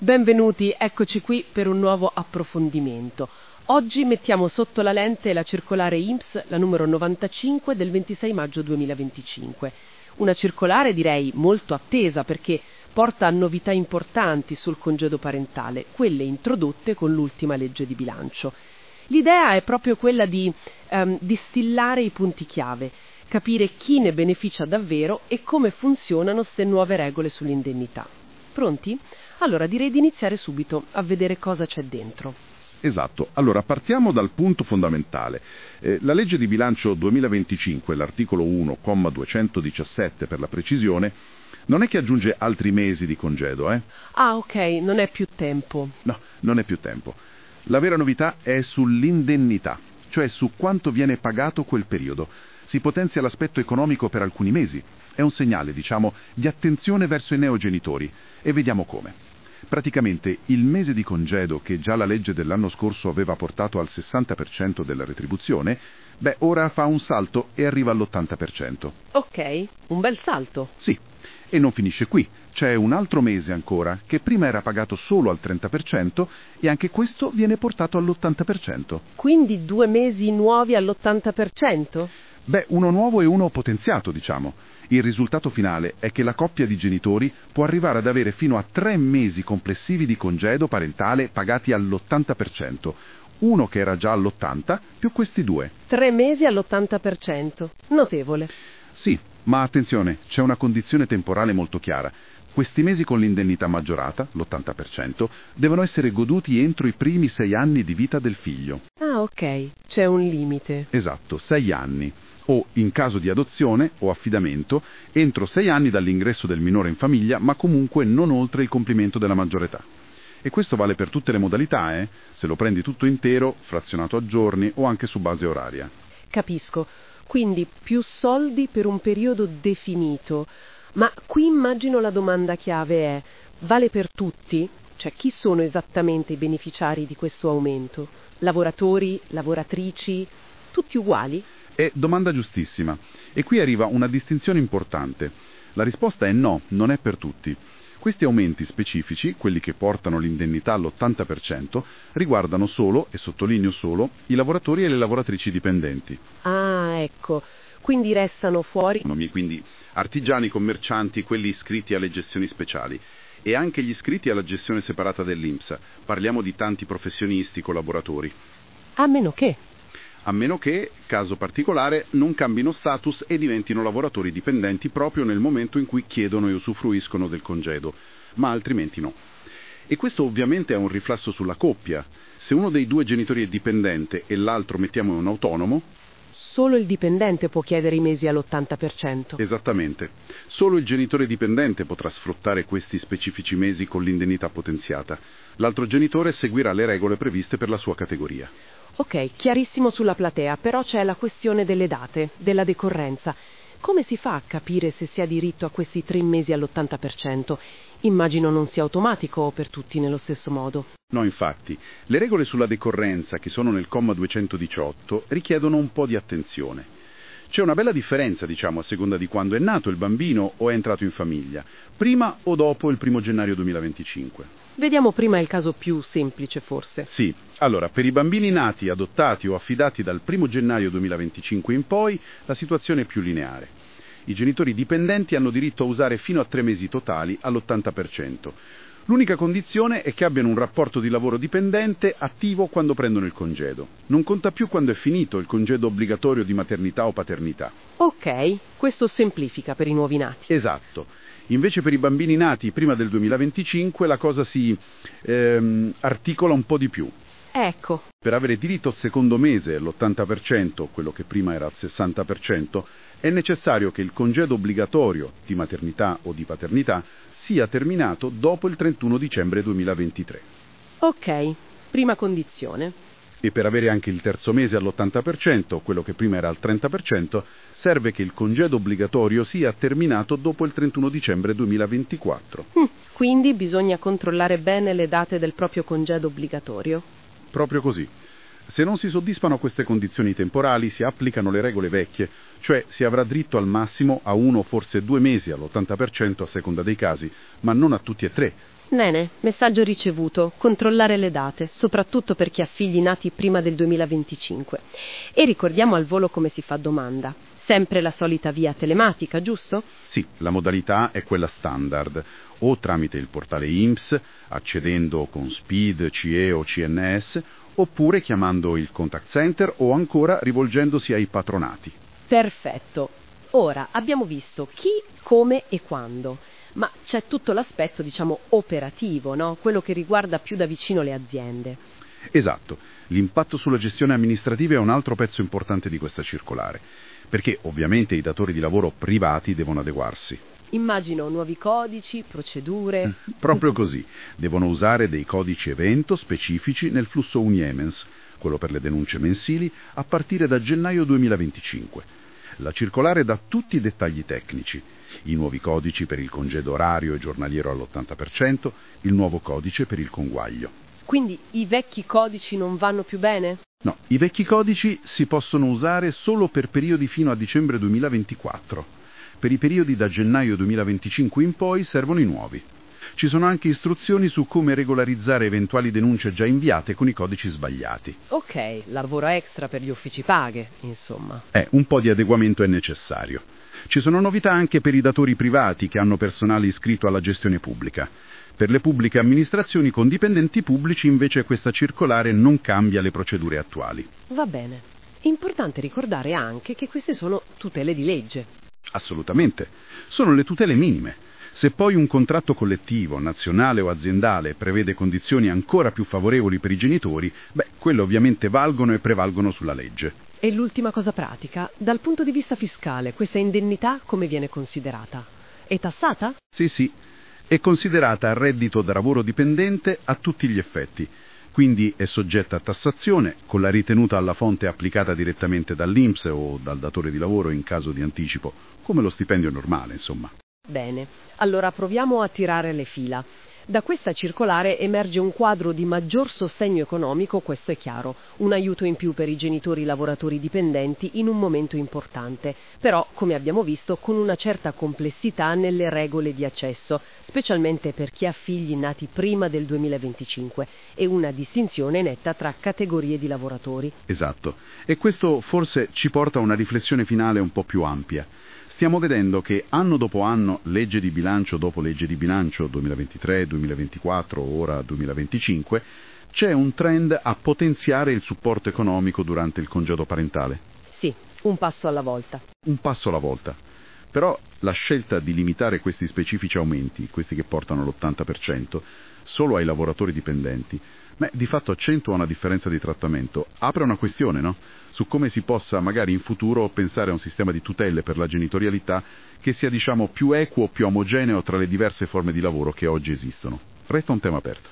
Benvenuti, eccoci qui per un nuovo approfondimento. Oggi mettiamo sotto la lente la circolare INPS, la numero 95 del 26 maggio 2025. Una circolare direi molto attesa perché porta a novità importanti sul congedo parentale, quelle introdotte con l'ultima legge di bilancio. L'idea è proprio quella di distillare i punti chiave, capire chi ne beneficia davvero e come funzionano queste nuove regole sull'indennità. Pronti? Allora direi di iniziare subito a vedere cosa c'è dentro. Esatto, allora partiamo dal punto fondamentale. La legge di bilancio 2025, l'articolo 1, comma 217 per la precisione, non è che aggiunge altri mesi di congedo, Ah, ok, non è più tempo. No, non è più tempo. La vera novità è sull'indennità, cioè su quanto viene pagato quel periodo. Si potenzia l'aspetto economico per alcuni mesi. È un segnale, di attenzione verso i neogenitori. E vediamo come. Praticamente il mese di congedo che già la legge dell'anno scorso aveva portato al 60% della retribuzione, ora fa un salto e arriva all'80%. Ok, un bel salto. Sì, e non finisce qui. C'è un altro mese ancora che prima era pagato solo al 30% e anche questo viene portato all'80%. Quindi 2 mesi nuovi all'80%? Uno nuovo e uno potenziato, Il risultato finale è che la coppia di genitori può arrivare ad avere fino a 3 mesi complessivi di congedo parentale pagati all'80%. Uno che era già all'80% più questi 2. 3 mesi all'80%. Notevole. Sì, ma attenzione, c'è una condizione temporale molto chiara. Questi mesi con l'indennità maggiorata, l'80%, devono essere goduti entro i primi 6 anni di vita del figlio. Ah, ok, c'è un limite. Esatto, 6 anni. O, in caso di adozione o affidamento, entro 6 anni dall'ingresso del minore in famiglia, ma comunque non oltre il compimento della maggiore età. E questo vale per tutte le modalità, se lo prendi tutto intero, frazionato a giorni o anche su base oraria. Capisco. Quindi più soldi per un periodo definito. Ma qui immagino la domanda chiave è: vale per tutti? Cioè, chi sono esattamente i beneficiari di questo aumento? Lavoratori, lavoratrici, tutti uguali? È domanda giustissima. E qui arriva una distinzione importante. La risposta è no, non è per tutti. Questi aumenti specifici, quelli che portano l'indennità all'80%, riguardano solo, e sottolineo solo, i lavoratori e le lavoratrici dipendenti. Ah, ecco. Quindi restano fuori. Quindi artigiani, commercianti, quelli iscritti alle gestioni speciali. E anche gli iscritti alla gestione separata dell'INPS. Parliamo di tanti professionisti, collaboratori. A meno che, caso particolare, non cambino status e diventino lavoratori dipendenti proprio nel momento in cui chiedono e usufruiscono del congedo, ma altrimenti no. E questo ovviamente ha un riflesso sulla coppia. Se uno dei due genitori è dipendente e l'altro mettiamo un autonomo, solo il dipendente può chiedere i mesi all'80%. Esattamente. Solo il genitore dipendente potrà sfruttare questi specifici mesi con l'indennità potenziata. L'altro genitore seguirà le regole previste per la sua categoria. Ok, chiarissimo sulla platea, però c'è la questione delle date, della decorrenza. Come si fa a capire se si ha diritto a questi 3 mesi all'80%? Immagino non sia automatico per tutti nello stesso modo. No, infatti, le regole sulla decorrenza che sono nel comma 218 richiedono un po' di attenzione. C'è una bella differenza, a seconda di quando è nato il bambino o è entrato in famiglia, prima o dopo il 1 gennaio 2025. Vediamo prima il caso più semplice, forse. Sì, allora, per i bambini nati, adottati o affidati dal 1 gennaio 2025 in poi, la situazione è più lineare. I genitori dipendenti hanno diritto a usare fino a 3 mesi totali all'80%. L'unica condizione è che abbiano un rapporto di lavoro dipendente attivo quando prendono il congedo. Non conta più quando è finito il congedo obbligatorio di maternità o paternità. Ok, questo semplifica per i nuovi nati. Esatto. Invece per i bambini nati prima del 2025 la cosa si articola un po' di più. Ecco. Per avere diritto al secondo mese, all'80%, quello che prima era al 60%, è necessario che il congedo obbligatorio di maternità o di paternità sia terminato dopo il 31 dicembre 2023. Ok, prima condizione. E per avere anche il terzo mese all'80%, quello che prima era al 30%, serve che il congedo obbligatorio sia terminato dopo il 31 dicembre 2024. Quindi bisogna controllare bene le date del proprio congedo obbligatorio. Proprio così. Se non si soddisfano queste condizioni temporali, si applicano le regole vecchie, cioè si avrà diritto al massimo a 1 o forse 2 mesi all'80% a seconda dei casi, ma non a tutti e 3. Nene, messaggio ricevuto, controllare le date, soprattutto per chi ha figli nati prima del 2025. E ricordiamo al volo come si fa domanda. Sempre la solita via telematica, giusto? Sì, la modalità è quella standard, o tramite il portale INPS, accedendo con SPID, CE o CNS, oppure chiamando il contact center o ancora rivolgendosi ai patronati. Perfetto. Ora, abbiamo visto chi, come e quando, ma c'è tutto l'aspetto, operativo, no? Quello che riguarda più da vicino le aziende. Esatto, l'impatto sulla gestione amministrativa è un altro pezzo importante di questa circolare, perché ovviamente i datori di lavoro privati devono adeguarsi. Immagino nuovi codici, procedure. Proprio così, devono usare dei codici evento specifici nel flusso Uniemens, quello per le denunce mensili, a partire da gennaio 2025. La circolare dà tutti i dettagli tecnici, i nuovi codici per il congedo orario e giornaliero all'80%, il nuovo codice per il conguaglio. Quindi i vecchi codici non vanno più bene? No, i vecchi codici si possono usare solo per periodi fino a dicembre 2024. Per i periodi da gennaio 2025 in poi servono i nuovi. Ci sono anche istruzioni su come regolarizzare eventuali denunce già inviate con i codici sbagliati. Ok, lavoro extra per gli uffici paghe, insomma. Un po' di adeguamento è necessario. Ci sono novità anche per i datori privati che hanno personale iscritto alla gestione pubblica. Per le pubbliche amministrazioni con dipendenti pubblici invece questa circolare non cambia le procedure attuali. Va bene. È importante ricordare anche che queste sono tutele di legge. Assolutamente. Sono le tutele minime. Se poi un contratto collettivo, nazionale o aziendale, prevede condizioni ancora più favorevoli per i genitori, quelle ovviamente valgono e prevalgono sulla legge. E l'ultima cosa pratica, dal punto di vista fiscale, questa indennità come viene considerata? È tassata? Sì, è considerata reddito da lavoro dipendente a tutti gli effetti, quindi è soggetta a tassazione con la ritenuta alla fonte applicata direttamente dall'INPS o dal datore di lavoro in caso di anticipo, come lo stipendio normale, insomma. Bene, allora proviamo a tirare le fila. Da questa circolare emerge un quadro di maggior sostegno economico, questo è chiaro, un aiuto in più per i genitori lavoratori dipendenti in un momento importante, però, come abbiamo visto, con una certa complessità nelle regole di accesso, specialmente per chi ha figli nati prima del 2025, e una distinzione netta tra categorie di lavoratori. Esatto, e questo forse ci porta a una riflessione finale un po' più ampia. Stiamo vedendo che anno dopo anno, legge di bilancio dopo legge di bilancio, 2023, 2024, ora 2025, c'è un trend a potenziare il supporto economico durante il congedo parentale. Sì, un passo alla volta. Un passo alla volta. Però la scelta di limitare questi specifici aumenti, questi che portano all'80%, solo ai lavoratori dipendenti, di fatto accentua una differenza di trattamento. Apre una questione, no? Su come si possa magari in futuro pensare a un sistema di tutele per la genitorialità che sia, più equo, più omogeneo tra le diverse forme di lavoro che oggi esistono. Resta un tema aperto.